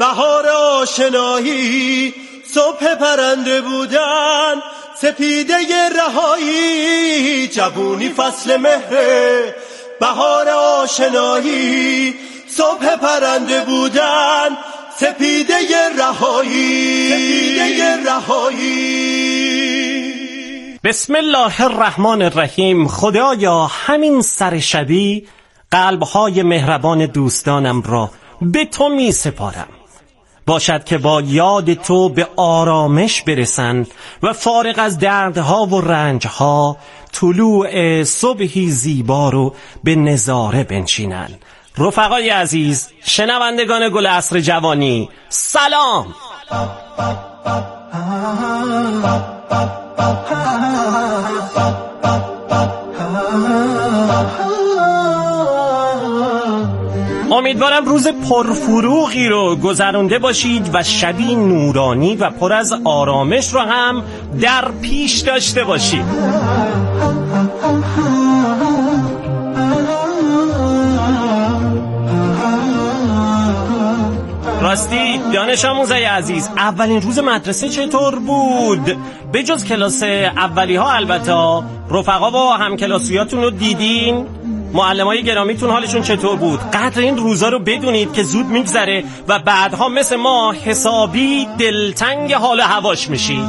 بهار آشنایی، صبح پرنده بودن، سپیده رهایی، جوونی فصل مهره، بهار آشنایی، صبح پرنده بودن، سپیده رهایی، سپیده رهایی. بسم الله الرحمن الرحیم. خدایا همین سر شبی قلب‌های مهربان دوستانم را به تو می سپارم، باشد که با یاد تو به آرامش برسند و فارغ از دردها و رنجها طلوع صبحی زیبا رو به نظاره بنشینند. رفقای عزیز، شنوندگان گل عصر جوانی، سلام. امیدوارم روز پرفروغی رو گذرونده باشید و شبی نورانی و پر از آرامش رو هم در پیش داشته باشید. راستی دانش آموزای عزیز، اولین روز مدرسه چطور بود؟ به جز کلاس اولی ها البته، رفقا و همکلاسیاتون رو دیدین؟ معلمای گرامیتون حالشون چطور بود؟ قدر این روزا رو بدونید که زود میگذره و بعدها مثل ما حسابی دلتنگ حال و هواش میشی.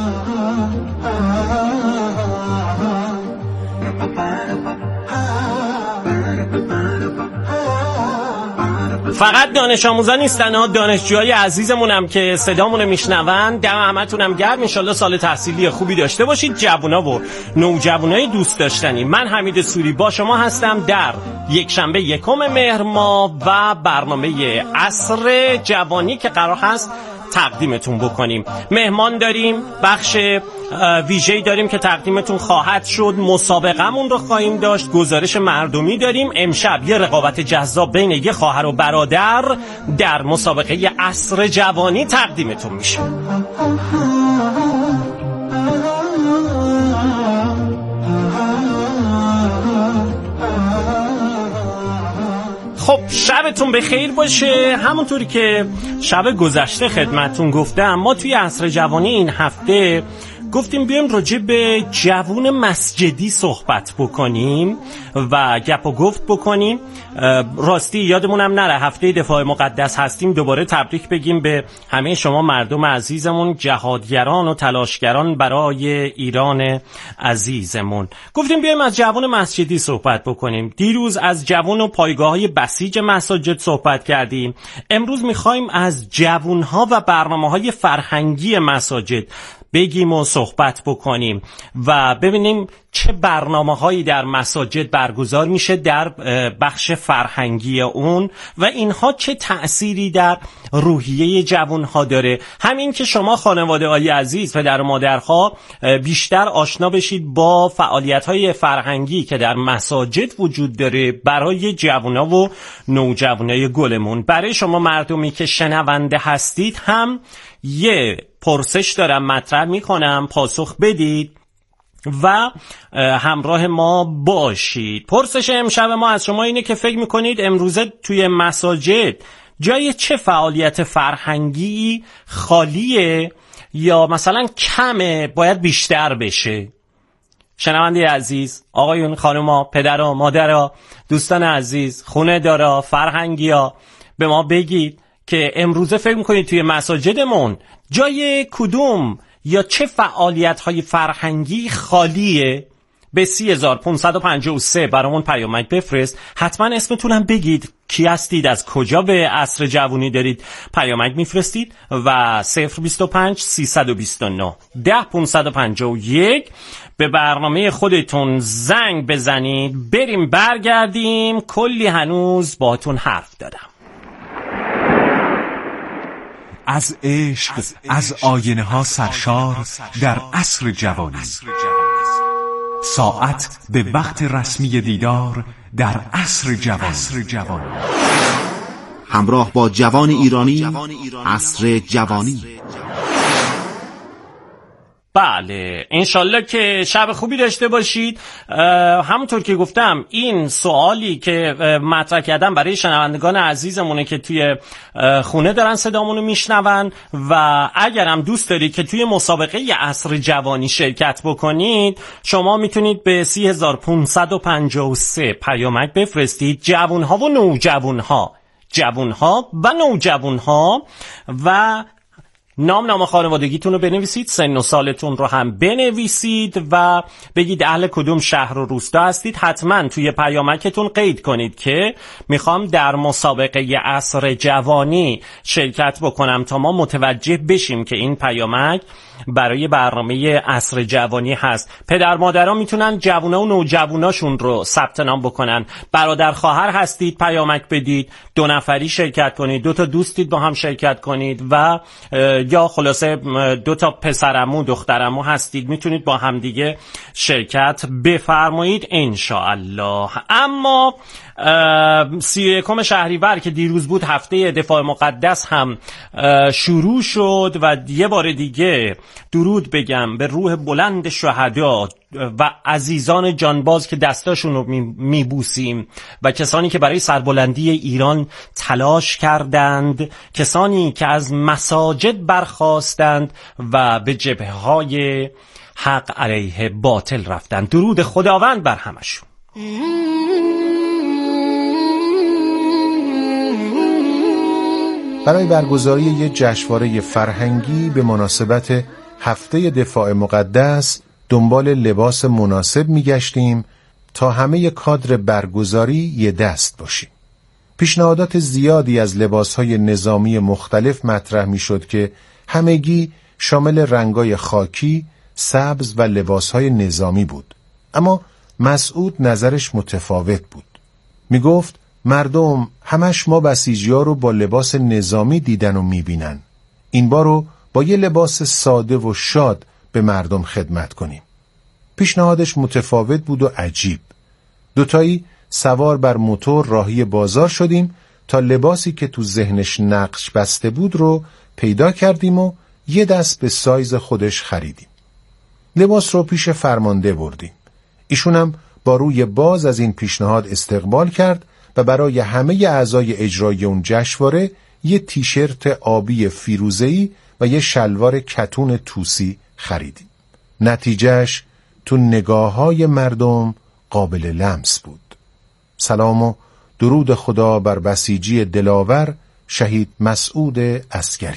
فقط دانش آموزا نیستن ها، دانشجوهای عزیزمونم که صدامونو میشنون، دم همتونم گرم. انشالله سال تحصیلی خوبی داشته باشید. جوونا و نوجوانای دوست داشتنی، من حمید سوری با شما هستم در یک شنبه 1 مهر ماه و برنامه عصر جوانی که قرار هست تقدیمتون بکنیم. مهمان داریم، بخش ویژه‌ای داریم که تقدیمتون خواهد شد، مسابقه‌مون رو خواهیم داشت، گزارش مردمی داریم. امشب یه رقابت جذاب بین یه خواهر و برادر در مسابقه عصر جوانی تقدیمتون میشه. خب شبتون بخیر باشه. همونطوری که شب گذشته خدمتون گفتم، ما توی عصر جوانی این هفته گفتیم بیایم راجع به جوون مسجدی صحبت بکنیم و گپ و گفت بکنیم. راستی یادمونم نره هفته دفاع مقدس هستیم، دوباره تبریک بگیم به همه شما مردم عزیزمون، جهادگران و تلاشگران برای ایران عزیزمون. گفتیم بیایم از جوون مسجدی صحبت بکنیم. دیروز از جوون و پایگاه‌های بسیج مساجد صحبت کردیم. امروز می‌خوایم از جوون‌ها و برنامه‌های فرهنگی مساجد بگیم و صحبت بکنیم و ببینیم چه برنامه‌هایی در مساجد برگزار میشه در بخش فرهنگی اون و اینها چه تأثیری در روحیه جوانها داره. همین که شما خانواده‌های عزیز، پدر و مادرها، بیشتر آشنا بشید با فعالیت‌های فرهنگی که در مساجد وجود داره برای جوان‌ها و نوجوانای گلمون. برای شما مردمی که شنونده هستید هم یه پرسش دارم مطرح میکنم، پاسخ بدید و همراه ما باشید. پرسش امشب ما از شما اینه که فکر میکنید امروزه توی مساجد جای چه فعالیت فرهنگی خالیه یا مثلا کمه، باید بیشتر بشه؟ شنونده عزیز، آقایون، خانوما، پدرها، مادرها، دوستان عزیز، خونه دارا، فرهنگیا، به ما بگید که امروزه فکر میکنید توی مساجدمون جای کدوم یا چه فعالیت‌های فرهنگی خالیه؟ به 3553 برامون پیامک بفرست. حتما اسمتونم بگید، کی هستید، از کجا به عصر جوانی دارید پیامک میفرستید و 025 329 10551 به برنامه خودتون زنگ بزنید. بریم برگردیم، کلی هنوز باهاتون حرف دارم. از عشق، از آینه ها سرشار در عصر جوانی. ساعت به وقت رسمی دیدار در عصر جوانی. همراه با جوان ایرانی، عصر جوانی. بله، انشالله که شب خوبی داشته باشید. همونطور که گفتم این سوالی که مطرح کردم برای شنوندگان عزیزمونه که توی خونه دارن صدامونو میشنون و اگرم دوست دارید که توی مسابقه عصر جوانی شرکت بکنید، شما میتونید به 3553 پیامک بفرستید. جوانها و نوجوانها، جوانها و نوجوانها، و نام خانوادگیتون رو بنویسید، سن و سالتون رو هم بنویسید و بگید اهل کدوم شهر و روستا هستید. حتما توی پیامکتون قید کنید که میخوام در مسابقه عصر جوانی شرکت بکنم تا ما متوجه بشیم که این پیامک برای برنامه عصر جوانی هست. پدر مادرها میتونن جوونا و نوجواناشون رو ثبت نام بکنن. برادر خواهر هستید پیامک بدید، 2 نفری شرکت کنید، 2 تا دوستید با هم شرکت کنید و یا خلاصه 2 تا پسرعمو دخترعمو هستید، میتونید با هم دیگه شرکت بفرمایید انشاءالله. اما 31 شهریور که دیروز بود، هفته دفاع مقدس هم شروع شد و یه بار دیگه درود بگم به روح بلند شهدا و عزیزان جانباز که دستاشون رو میبوسیم و کسانی که برای سربلندی ایران تلاش کردند، کسانی که از مساجد برخاستند و به جبهه‌های حق علیه باطل رفتند. درود خداوند بر همشون. برای برگزاری یک جشنواره فرهنگی به مناسبت هفته دفاع مقدس دنبال لباس مناسب میگشتیم تا همه کادر برگزاری یه دست باشیم. پیشنهادات زیادی از لباسهای نظامی مختلف مطرح میشد که همگی شامل رنگای خاکی، سبز و لباسهای نظامی بود. اما مسعود نظرش متفاوت بود. میگفت مردم همش ما بسیجی‌ها رو با لباس نظامی دیدن و میبینن. این بار رو با یه لباس ساده و شاد به مردم خدمت کنیم. پیشنهادش متفاوت بود و عجیب. دوتایی سوار بر موتور راهی بازار شدیم تا لباسی که تو ذهنش نقش بسته بود رو پیدا کردیم و یه دست به سایز خودش خریدیم. لباس رو پیش فرمانده بردیم. ایشونم با روی باز از این پیشنهاد استقبال کرد و برای همه اعضای اجرایی اون جشنواره یه تیشرت آبی فیروزه‌ای و یه شلوار کتون توسی خریدیم. نتیجهش تو نگاه‌های مردم قابل لمس بود. سلام و درود خدا بر بسیجی دلاور شهید مسعود عسگری.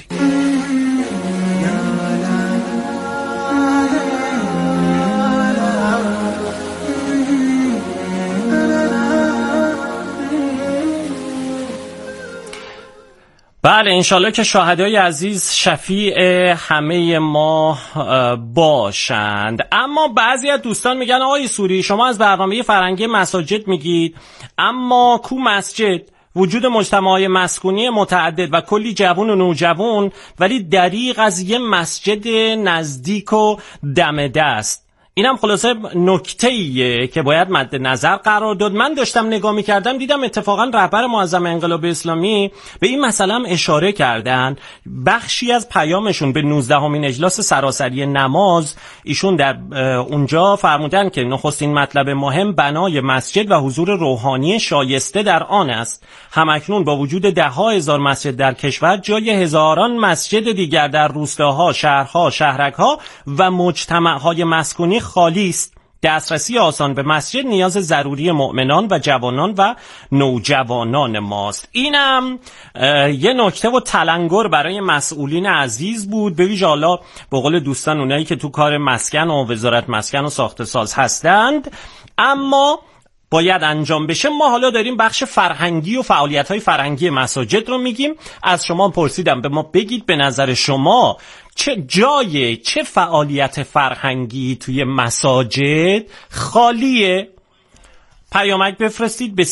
بله، انشالله که شهدای عزیز شفیع همه ما باشند. اما بعضی از دوستان میگن آقای سوری شما از برنامه فرهنگی مساجد میگید، اما کو مسجد؟ وجود مجتمعات مسکونی متعدد و کلی جوان و نوجوان، ولی دریغ از یه مسجد نزدیک و دم دست. اینم خلاصه نکته‌ایه که باید مد نظر قرار داد. من داشتم نگاه می‌کردم دیدم اتفاقا رهبر معظم انقلاب اسلامی به این مسئله هم اشاره کردن. بخشی از پیامشون به 19مین اجلاس سراسری نماز ایشون در اونجا فرمودن که نخستین مطلب مهم بنای مسجد و حضور روحانی شایسته در آن است. همکنون با وجود 10,000 مسجد در کشور، جای هزاران مسجد دیگر در روستاها، شهرها، شهرک‌ها و مجتمع‌های مسکونی خالی است. دسترسی آسان به مسجد نیاز ضروری مؤمنان و جوانان و نوجوانان ماست. اینم یه نکته و تلنگر برای مسئولین عزیز بود، به ویژه حالا به قول دوستان اونایی که تو کار مسکن و وزارت مسکن و ساخت ساز هستند. اما باید انجام بشه. ما حالا داریم بخش فرهنگی و فعالیت‌های فرهنگی مساجد رو میگیم. از شما پرسیدم به ما بگید به نظر شما چه فعالیت فرهنگی توی مساجد خالیه؟ پیامک بفرستید به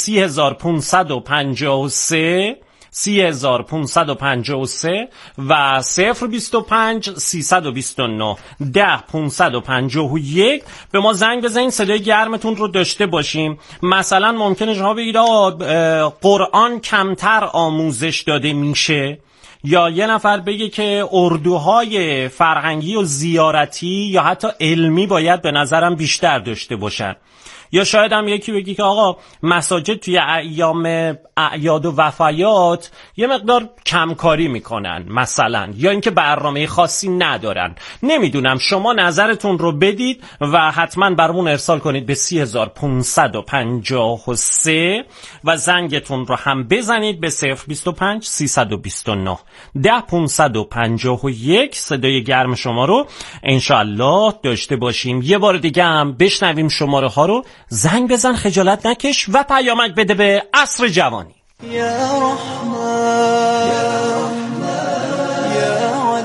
3553 3553 و 025 329 10 551 به ما زنگ بزنید، صدای گرمتون رو داشته باشیم. مثلا ممکنه شما بگید قرآن کمتر آموزش داده میشه، یا یه نفر بگه که اردوهای فرهنگی و زیارتی یا حتی علمی باید به نظرم بیشتر داشته باشن. یا شاید هم یکی بگی که آقا مساجد توی ایام اعیاد و وفایات یه مقدار کمکاری میکنن مثلا، یا اینکه برنامه خاصی ندارن. نمیدونم، شما نظرتون رو بدید و حتما برامون ارسال کنید به 3553 و زنگتون رو هم بزنید به 025 329 10551. صدای گرم شما رو انشالله داشته باشیم. یه بار دیگه هم بشنویم شماره ها رو. زنگ بزن، خجالت نکش و پیامک بده به عصر جوانی. یا رحمن یا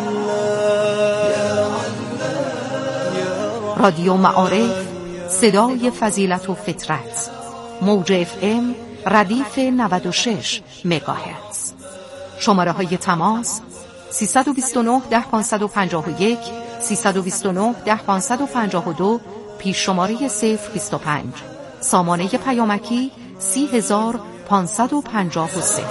الله. رادیو معارف، صدای فضیلت و فطرت، موج FM ردیف 96 مگاهرتز. شماره های تماس 329 10551 329 10552 پیش شماره 025. سامانه پیامکی 30553.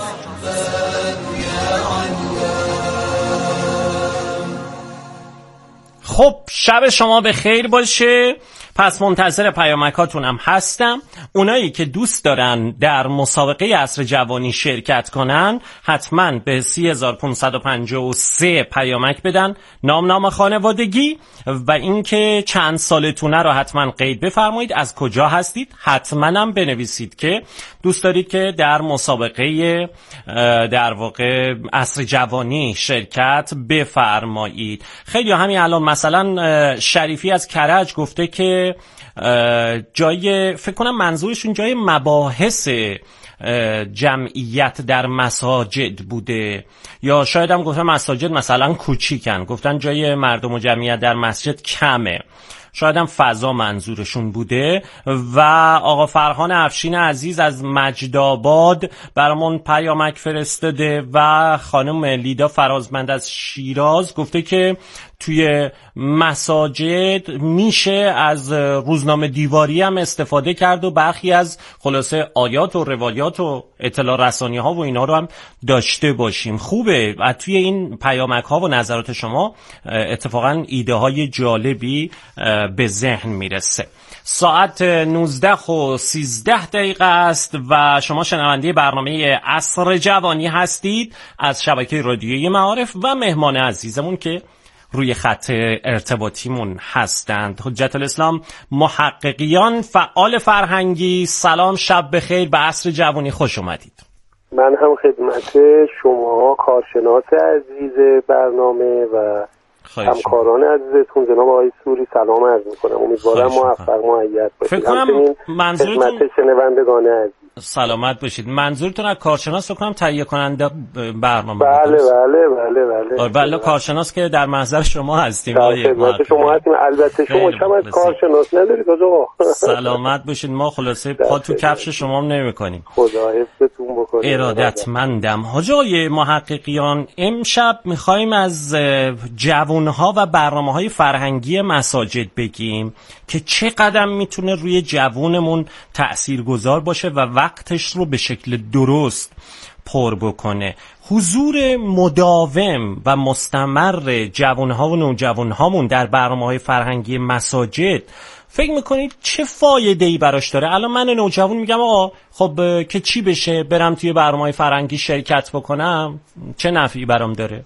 خب شب شما به خیر باشه. پس منتظر پیامکاتونم هستم. اونایی که دوست دارن در مسابقه عصر جوانی شرکت کنن حتما به 3553 پیامک بدن، نام خانوادگی و اینکه چند سالتونه رو حتما قید بفرمایید، از کجا هستید. حتما هم بنویسید که دوست دارید که در مسابقه در واقع عصر جوانی شرکت بفرمایید. خیلی همین الان مثلا شریفی از کرج گفته که جای، فکر کنم منظورشون جای مباحث جمعیت در مساجد بوده، یا شاید هم گفتن مساجد مثلا کوچیکن، گفتن جای مردم و جمعیت در مسجد کمه، شاید هم فضا منظورشون بوده. و آقا فرهان افشین عزیز از مجدآباد برامون پیامک فرستاده و خانم لیدا فرازمند از شیراز گفته که توی مساجد میشه از روزنامه دیواری هم استفاده کرد و برخی از خلاصه آیات و روایات و اطلاع رسانی ها و اینا رو هم داشته باشیم. خوبه و توی این پیامک ها و نظرات شما اتفاقا ایده های جالبی به ذهن میرسه. ساعت 19:13 است و شما شنونده برنامه عصر جوانی هستید از شبکه رادیویی معارف و مهمان عزیزمون که روی خط ارتباطیمون هستند حجت الاسلام محققیان، فعال فرهنگی. سلام، شب بخیر، به عصر جوانی خوش اومدید. من هم خدمت شما کارشناس عزیز برنامه و همکاران عزیزتون جناب آقای سوری سلام عرض میکنم. امیدوارم موفق مؤید باشید. فکر کنم منظورتون خدمت شنوندگان عزیز سلامت باشید. منظورتون از کارشناس فکر کنم تهیه کننده برنامه. بله. بله کارشناس که در محضر شما هستیم. خدمت شما هستیم. البته شما چم از کارشناس ندارید آقا. سلامت باشید. ما خلاصه پا تو کفش شما هم نمی‌کنیم. خدا حفظتون بکنه. ارادتمندم. حاج آقای محققیان، امشب می‌خوایم از جوانها و برنامه‌های فرهنگی مساجد بگیم که چقدر میتونه روی جوونمون تاثیرگذار باشه و وقتش رو به شکل درست پر بکنه. حضور مداوم و مستمر جوانها و نوجوانهامون در برنامه‌های فرهنگی مساجد فکر میکنید چه فایده‌ای براش داره؟ الان من نوجوان میگم آقا خب که چی بشه برم توی برنامه‌های فرهنگی شرکت بکنم، چه نفعی برام داره؟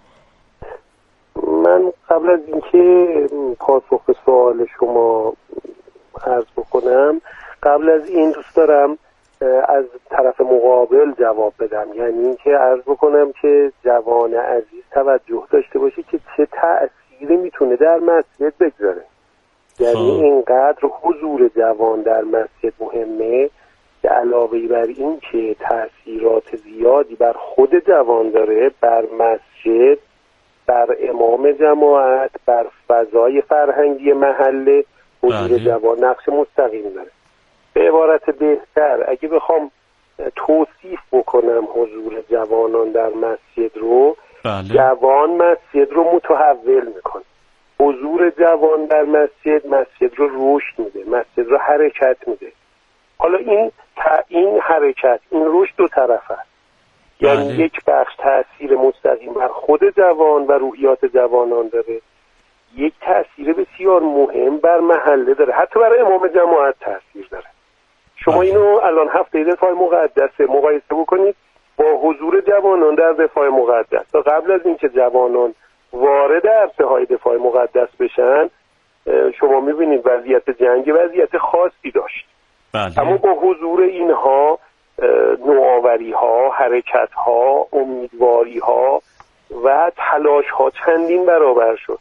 من قبل از اینکه پاسخ به سوال شما عرض بکنم، قبل از این دوست دارم از طرف مقابل جواب بدم، یعنی اینکه عرض بکنم که جوان عزیز توجه داشته باشه که چه تأثیری میتونه در مسجد بگذاره. یعنی اینقدر حضور جوان در مسجد مهمه که علاوه بر این که تأثیرات زیادی بر خود جوان داره، بر مسجد، بر امام جماعت، بر فضای فرهنگی محله حضور جوان نقش مستقیم داره. به عبارت بهتر اگه بخوام توصیف بکنم حضور جوانان در مسجد رو، جوان مسجد رو متحول میکنه. حضور جوان در مسجد رو رشد میده، مسجد رو حرکت میده. حالا این حرکت، این رشد دو طرف است. یعنی یک بخش تأثیر مستقیم بر خود جوان و روحیات جوانان داره، یک تأثیر بسیار مهم بر محله داره، حتی برای امام جماعت تأثیر داره. شما اینو الان هفته دفاع مقدس مقایسه بکنید با حضور جوانان در دفاع مقدس. تا قبل از اینکه جوانان وارد عرصه‌های دفاع مقدس بشن، شما می‌بینید وضعیت جنگ وضعیت خاصی داشت. اما با حضور اینها نوآوری‌ها، حرکت‌ها، امیدواری‌ها و تلاش‌ها چندین برابر شد.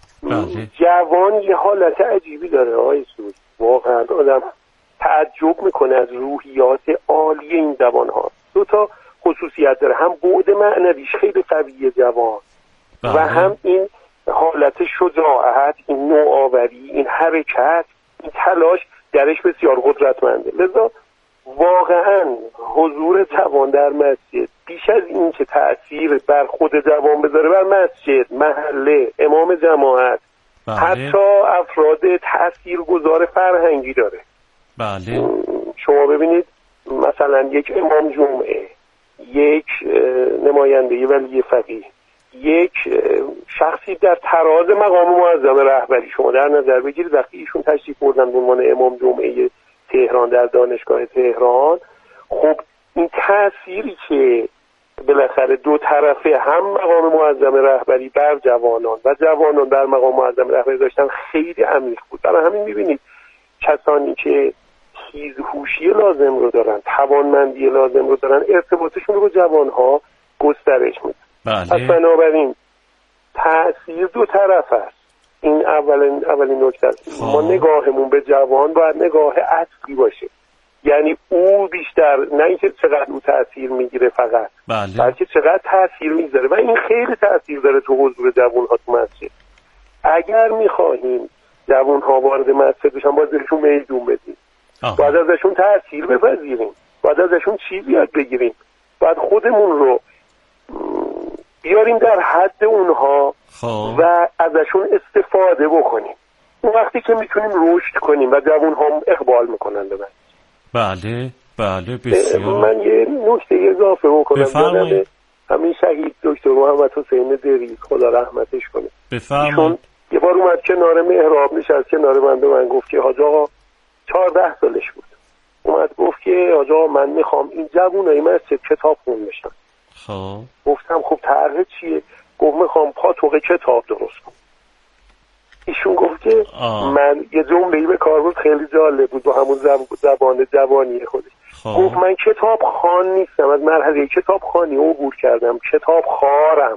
جوان یه حالت عجیبی داره آقای سود، واقعا آدم تعجب میکنه از روحیات عالی این جوان‌ها. دو تا خصوصیت داره، هم بعد معنویش خیلی قویه جوان و هم این حالت شجاعت، این نوآوری، این حرکت، این تلاش درش بسیار قدرتمنده. لذا واقعا حضور جوان در مسجد بیش از این که تأثیر بر خود جوان بذاره بر مسجد، محله، امام جماعت، حتی افراد تأثیرگذار فرهنگی داره. بله. شما ببینید مثلا یک امام جمعه، یک نماینده ولی فقیه، یک شخصی در تراز مقام معظم رهبری شما در نظر بگیرید، وقتی ایشون تشریف بردن به عنوان امام جمعه تهران در دانشگاه تهران، خب این تأثیری که بالاخره دو طرفه هم مقام معظم رهبری بر جوانان و جوانان بر مقام معظم رهبری داشتن خیلی عمیق بود. برای همین می‌بینید کسانی که تیزهوشی لازم رو دارن، توانمندی لازم رو دارن، ارتباطشون رو با جوانها گسترش میدن. پس بنابراین تأثیر دو طرف است. این اولین نکته است. ما نگاهمون به جوان باید نگاه عطفی باشه، یعنی او بیشتر، نه اینکه چقدر او تأثیر میگیره فقط، بلکه چقدر تأثیر میذاره و این خیلی تأثیر داره تو حضور جوان‌ها تو مسجد. اگر میخواهیم جوان‌ها وارد مسجد بشن باید ازشون میدون بدیم، باید ازشون تأثیر بپذیریم، باید ازشون چیزی یاد بگیریم، باید خودمون رو بیاریم در حد اونها و ازشون استفاده بکنیم. اون وقتی که میتونیم رشد کنیم و جوان هم اقبال میکنن به من. بله بسیار. من یه نکته اضافه بکنم. بفرمایید. همین شهید دکتر محمد حسین دریغ خدا رحمتش کنه، بفرمایید، یه بار اومد کنار محراب نشست کنار من گفت که حاج آقا 14 سالش بود، اومد گفت که حاج آقا من میخوام این جوونای مسجد کتاب خون بشن. گفتم خب طرح چیه؟ گفت میخوام پاتوق کتاب درست کنم. ایشون گفت که من یه جمله‌ای به کار بود خیلی جالب بود با همون زبان جوانی خودش. گفت من کتاب خوان نیستم، از مرحله کتاب خوانی عبور کردم، کتاب خارم.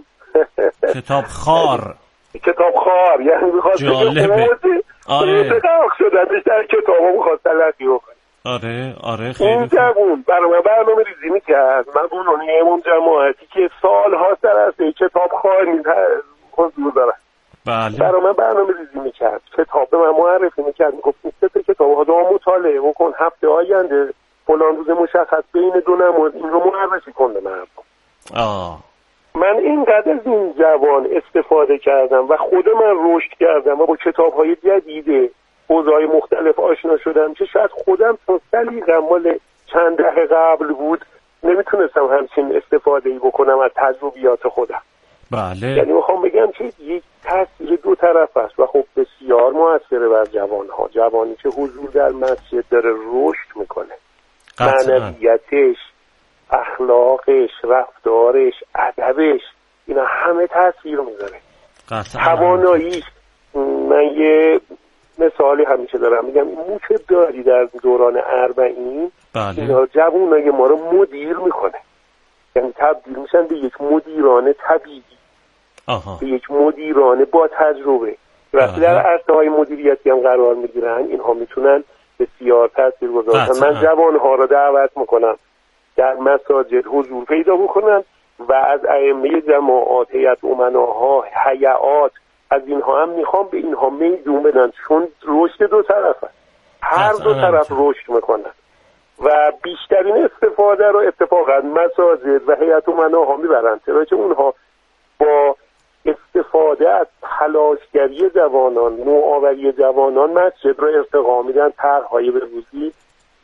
کتاب خار یعنی میخواست جالبه. متقاق شدنش در کتاب ها میخواست تلقی بکنه. آره خیلی این جوون برنامه ریزی میکرد. من به عنوان امام جماعتی که سال هاست در عرصه کتاب خوانی حضور دارم، برنامه ریزی میکرد، کتاب به من معرفی میکرد، میگفت این سه کتاب ها دو مطالعه بکن، هفته آینده فلان روز مشخص بین دو نماز این رو معرفی کن به مردم. من اینقدر از این جوان استفاده کردم و خود من رشد کردم و با کتاب‌های جدید حوزه‌های مختلف آشنا شدم که شاید خودم تا سلیقه‌ام مال چند دهه قبل بود نمیتونستم همچین استفاده‌ای بکنم از تجربیات خودم. یعنی میخوام بگم که یک تاثیر دو طرف است و خب بسیار موثره بر جوان‌ها. جوانی که حضور در مسجد داره رشد میکنه، معنویتش، اخلاقش، رفتارش، ادبش، اینا همه تاثیر میذاره. تواناییش. من یه مثالی همیشه دارم میگم، مو که داری در دوران 40 اینا جوانای ما رو مدیر میکنه، یعنی تبدیل میشن به یک مدیران طبیعی، به یک مدیران با تجربه. وقتی در عرصه‌های مدیریتی هم قرار میگیرن اینها میتونن بسیار تاثیرگذار باشن. من جوانها رو دعوت میکنم در مساجد حضور پیدا بکنن و از ائمه جماعات، هیئت امناها، هیئات، از اینها هم میخوام به اینها میدون بدن، چون رشد دو طرف است، هر دو طرف رشد میکنن و بیشترین استفاده رو اتفاقا مساجد و هیئت امناها میبرن، چرا که اونها با استفاده از تلاشگری جوانان، نوآوری جوانان مسجد رو ارتقا میدن، طرح‌های بروزی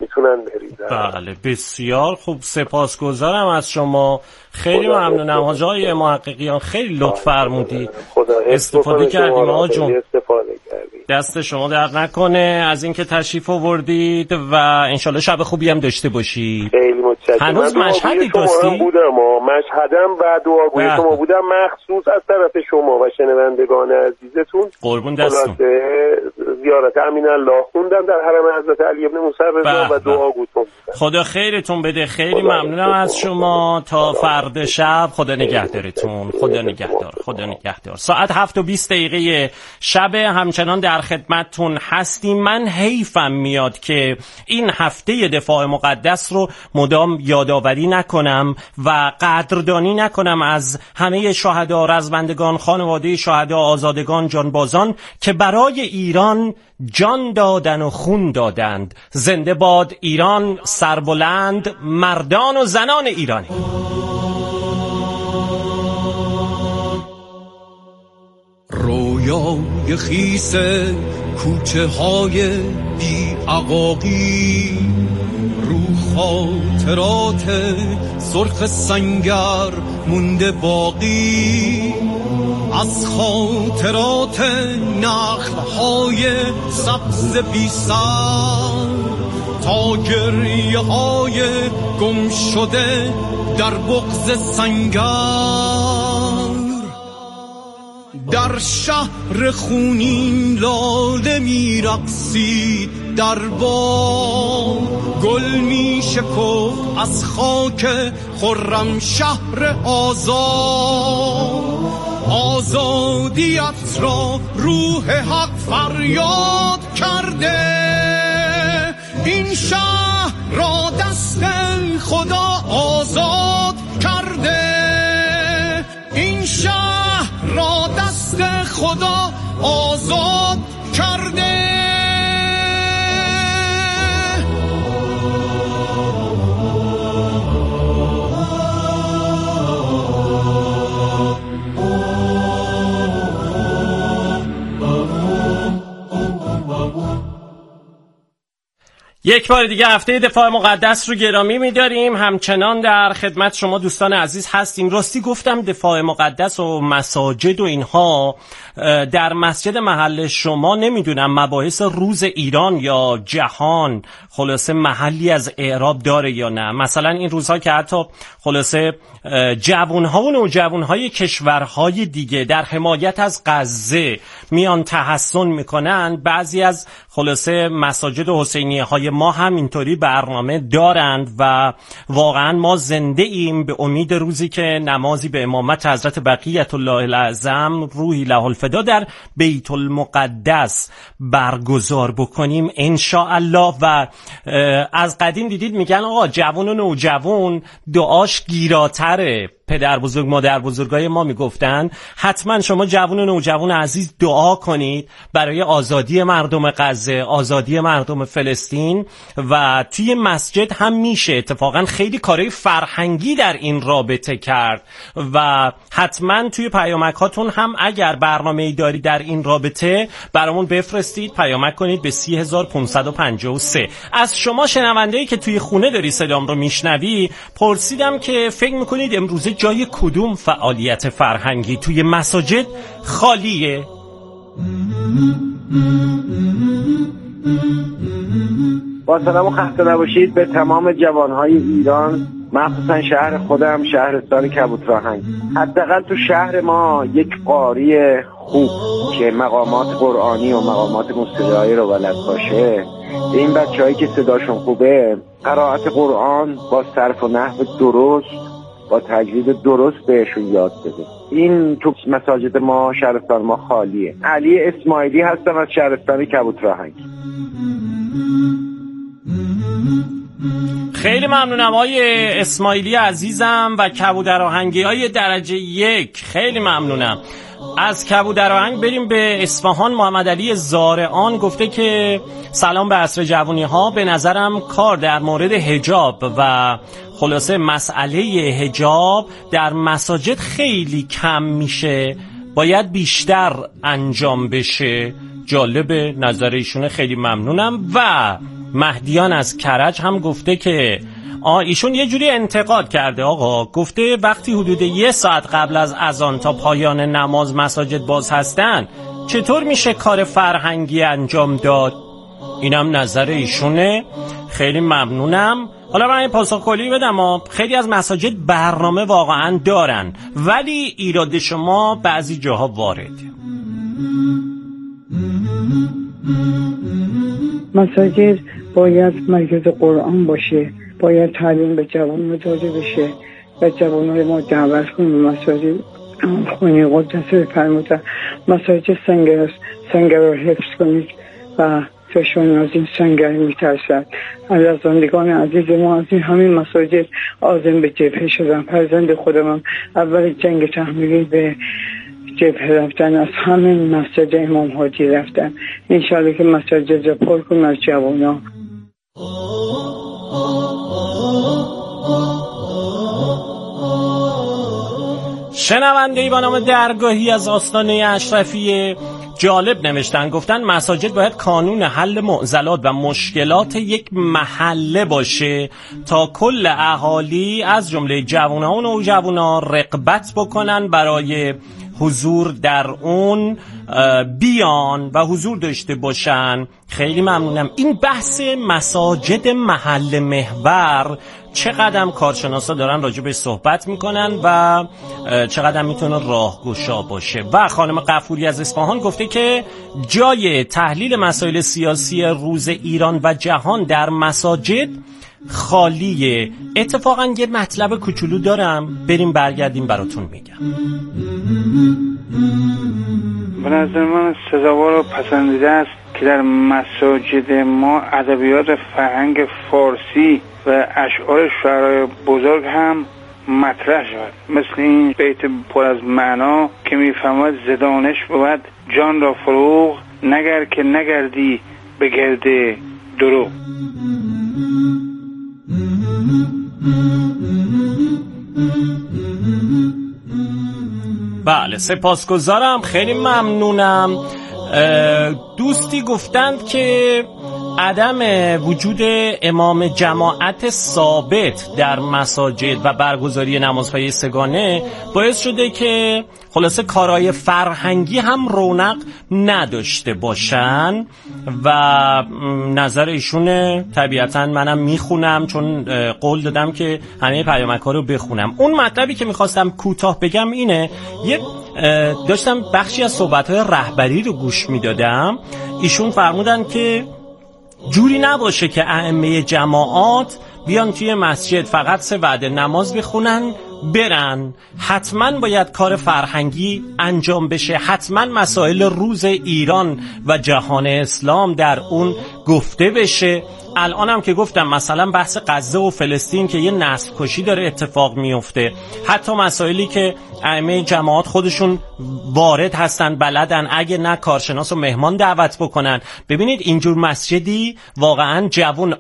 میتونن بریزن. بله بسیار خوب، سپاسگزارم از شما، خیلی ممنونم حاج آقای محققیان، خیلی لطف فرمودید، استفاده کردیم آقا جون، دست شما درد نکنه از اینکه تشریف آوردید و انشالله شب خوبی هم داشته باشید. خیلی متشکرم. هنوز مشهدی دوستی؟ مشهدم و دعاگوی شما بودم، مخصوص از طرف شما و شنوندگان عزیزتون. قربون دستون. زیارت امین الله خوندم در حرم حضرت علی ابن موسی رضا و دعاگوتون. خدا خیرتون بده، خیلی ممنونم از شما. تا فردا شب خدا نگهدارتون. خدا نگهدار، خدا نگهدار. ساعت 7:20 شب همچنان در خدمتتون هستیم. من حیفم میاد که این هفته دفاع مقدس رو مدام یادآوری نکنم و قدردانی نکنم از همه شهدا، رزمندگان، خانواده شهدا، آزادگان، جانبازان که برای ایران جان دادن و خون دادند. زنده باد ایران، سربلند مردان و زنان ایرانی. رویای خیس کوچه های بی عقاقی، رو خاطرات سرخ سنگر مونده باقی، از خاطرات نخل‌های سبز بی سر تا گریه‌های گم شده در بغض سنگر. در شهر خونین لاله می رقصید، در باغ گل می شکفت از خاک خرم شهر آزاد. آزادیت را روح حق فریاد کرده، این شهر را دست خدا آزاد کرده، این شهر را دست خدا آزاد کرده. یک بار دیگه هفته دفاع مقدس رو گرامی می‌داریم. همچنان در خدمت شما دوستان عزیز هستیم. راستی گفتم دفاع مقدس و مساجد و اینها، در مسجد محل شما نمیدونم مباحث روز ایران یا جهان خلاصه محلی از اعراب داره یا نه. مثلا این روزها که حتی خلاصه جوانها و نوجوانهای کشورهای دیگه در حمایت از غزه میان تحسن میکنن، بعضی از خلاصه مساجد حسینیه های ما هم اینطوری برنامه دارند و واقعا ما زنده ایم به امید روزی که نمازی به امامت حضرت بقیت الله الاعظم روحی له الفدا در بیت المقدس برگزار بکنیم ان شاء الله. و از قدیم دیدید میگن آقا جوان و نوجوان دعاش گیراتره. پدر بزرگ مادر بزرگای ما میگفتن حتما شما جوان و نوجوان عزیز دعا کنید برای آزادی مردم غزه، آزادی مردم فلسطین. و توی مسجد هم میشه اتفاقا خیلی کارهای فرهنگی در این رابطه کرد و حتما توی پیامکاتون هم اگر برنامه‌ای داری در این رابطه برامون بفرستید، پیامک کنید به 3553. از شما شنونده‌ای که توی خونه داری صدام رو میشنوی پرسیدم که فکر میکنید امروزه جای کدوم فعالیت فرهنگی توی مساجد خالیه؟ با سلام و خسته نباشید به تمام جوانهای ایران، مخصوصا شهر خودم شهرستان کبوتراهنگ. حداقل تو شهر ما یک قاری خوب که مقامات قرآنی و مقامات موسیقایی رو بلد باشه، به این بچه‌هایی که صداشون خوبه قرائت قرآن با صرف و نحو درست، با تجوید درست بهشون یاد بده. این تو مساجد ما شهرستان ما خالیه. علی اسماعیلی هستم از شهرستان کبوتراهنگ. خیلی ممنونم آقای اسماعیلی عزیزم و کبودرآهنگی های درجه 1. خیلی ممنونم. از کبودرآهنگ بریم به اصفهان. محمد علی زارعان گفته که سلام به عصر جوانی ها، به نظرم کار در مورد حجاب و خلاصه مسئله حجاب در مساجد خیلی کم میشه، باید بیشتر انجام بشه. جالب نظر ایشونه، خیلی ممنونم. و مهدیان از کرج هم گفته که ایشون یه جوری انتقاد کرده آقا، گفته وقتی حدود 1 ساعت قبل از اذان تا پایان نماز مساجد باز هستن چطور میشه کار فرهنگی انجام داد؟ اینم نظر ایشونه. خیلی ممنونم. حالا من پاسخ کلی بدم، خیلی از مساجد برنامه واقعا دارن ولی ایراد شما بعضی جاها وارده. مساجد باید مرکز قرآن باشه، باید تعلیم به جوان داده بشه و جوانای ما دعوت کنیم مساجد خونی قدس فرمودن مساجد سنگر رو حفظ کنید و چشمان از این سنگر میترسد. از زندگان عزیز ما از این همین مساجد آزم به جبهه شدن. فرزند خودم اول جنگ تحمیلی به جبهه رفتن، از همین مسجد امام حاجی رفتن. انشاءالله که مساجد را پر کنیم از جوانا. شنونده ای با نام درگاهی از آستانه اشرفیه جالب نوشتن، گفتن مساجد باید کانون حل معضلات و مشکلات یک محله باشه تا کل اهالی از جمله جوانان و نوجوانا رغبت بکنن برای حضور در اون بیان و حضور داشته باشن. خیلی ممنونم. این بحث مساجد محل محور چقدر کارشناسا دارن راجع به صحبت میکنن و چقدر میتونه راهگشا باشه. و خانم غفوری از اصفهان گفته که جای تحلیل مسائل سیاسی روز ایران و جهان در مساجد خالیه. اتفاقا یه مطلب کوچولو دارم، بریم برگردیم براتون میگم. به نظر من سزاوار و پسندیده است که در مساجد ما ادبیات فرهنگ فارسی و اشعار شعرای بزرگ هم مطرح شود، مثل این بیت پر از معنا که میفهمد زدانش بود جان را فروغ نگر که نگردی به گرد دروغ. بله سپاسگزارم، خیلی ممنونم. دوستی گفتند که عدم وجود امام جماعت ثابت در مساجد و برگزاری نمازهای سگانه باعث شده که خلاصه کارهای فرهنگی هم رونق نداشته باشن و نظر ایشونه. طبیعتا منم میخونم چون قول دادم که همه پیامک‌ها رو بخونم. اون مطلبی که میخواستم کوتاه بگم اینه، داشتم بخشی از صحبت‌های رهبری رو گوش میدادم. ایشون فرمودن که جوری نباشه که ائمه جماعات بیان توی مسجد فقط 3 وعده نماز بخونن برن. حتما باید کار فرهنگی انجام بشه، حتما مسائل روز ایران و جهان اسلام در اون گفته بشه. الانم که گفتم مثلا بحث غزه و فلسطین که یه نسل کشی داره اتفاق میفته، حتی مسائلی که ائمه جماعات خودشون وارد هستن بلدن، اگه نه کارشناس و مهمان دعوت بکنن. ببینید اینجور مسجدی واقعا جوون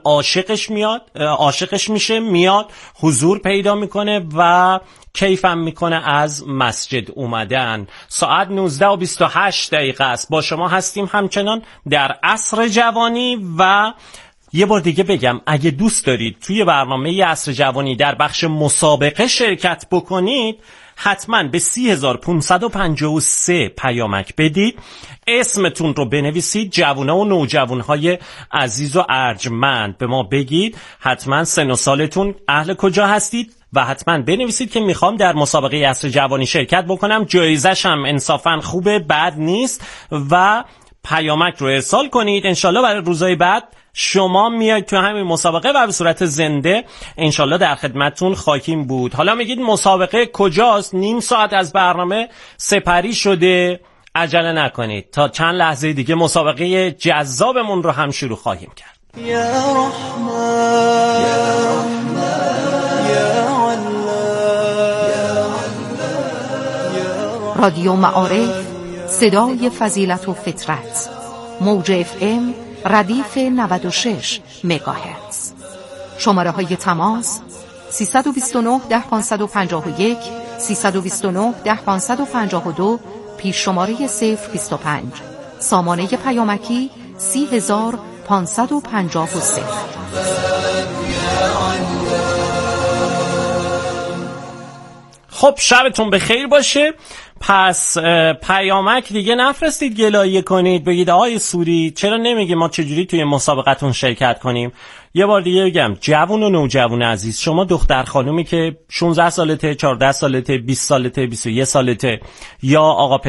عاشقش میشه، میاد حضور پیدا میکنه و کیفم میکنه از مسجد اومدن. ساعت 19:28 است. با شما هستیم همچنان در عصر جوانی و یه بار دیگه بگم اگه دوست دارید توی برنامه عصر جوانی در بخش مسابقه شرکت بکنید حتما به 30553 پیامک بدید، اسمتون رو بنویسید، جوونا و نوجوانهای عزیز و ارجمند به ما بگید حتما سن و سالتون، اهل کجا هستید و حتما بنویسید که میخوام در مسابقه عصر جوانی شرکت بکنم. جایزش هم انصافا خوبه، بد نیست و پیامک رو ارسال کنید. انشالله برای روزهای بعد شما میاید تو همین مسابقه و به صورت زنده انشالله در خدمتتون خواهیم بود. حالا میگید مسابقه کجاست؟ نیم ساعت از برنامه سپری شده، عجله نکنید، تا چند لحظه دیگه مسابقه جذابمون رو هم شروع خواهیم کرد. یا رحمن یا رحمن یا الله. رادیو معارف، صدای فضیلت و فطرت، موج FM ردیف 96 مگاهرتز. شماره های تماس 329 10551 329 10552 پیش شماره 025. سامانه پیامکی 30400 550. خب شبتون بخیر باشه. پس پیامک دیگه نفرستید گلایه کنید بگید آقای سوری چرا نمیگه ما چجوری توی مسابقتون شرکت کنیم. یه بار دیگه بگم جوون و نوجوان عزیز، شما دختر خانومی که 16 سالته، 14 سالته، 20 سالته، 21 سالته یا آقا